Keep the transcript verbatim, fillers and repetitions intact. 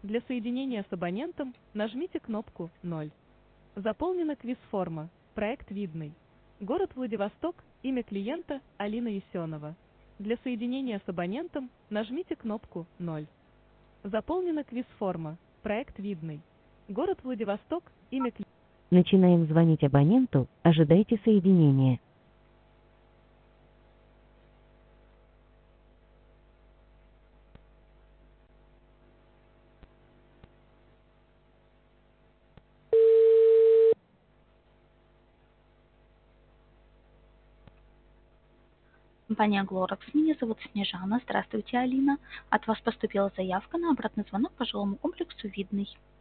Для соединения с абонентом нажмите кнопку ноль. Заполнена квиз-форма. Проект видный. Город Владивосток. Имя клиента Алина Есенова. Для соединения с абонентом нажмите кнопку ноль. Заполнена квиз-форма. Проект видный. Город Владивосток. Имя клиента. Начинаем звонить абоненту. Ожидайте соединения. Компания Глоракс. Меня зовут Снежана. Здравствуйте, Алина. От вас поступила заявка на обратный звонок по жилому комплексу «Видный».